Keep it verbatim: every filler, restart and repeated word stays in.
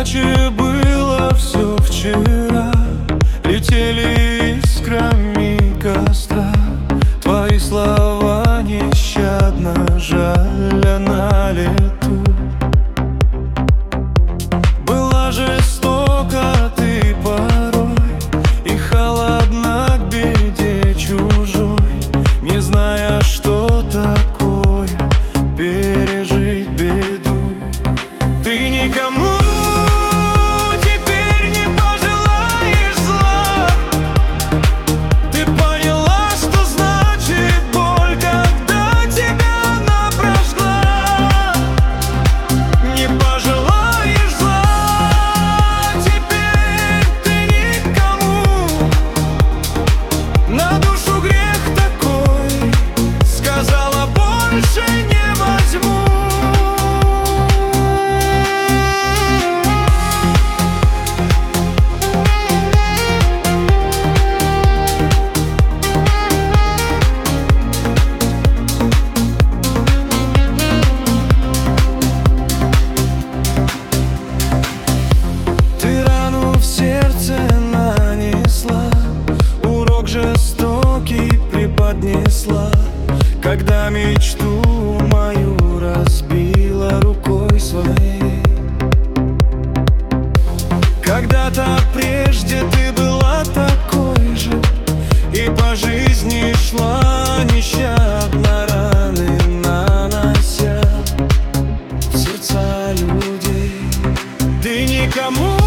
Иначе было все вчера. Летели искрами костра твои слова нещадно жаля на лету. Была жестока ты порой и холодна к беде чужой, не зная, что такое пережить беду. Ты никому жестокий преподнесла, когда мечту мою разбила рукой своей. Когда-то прежде ты была такой же и по жизни шла нещадно, раны нанося в сердца людей. Ты никому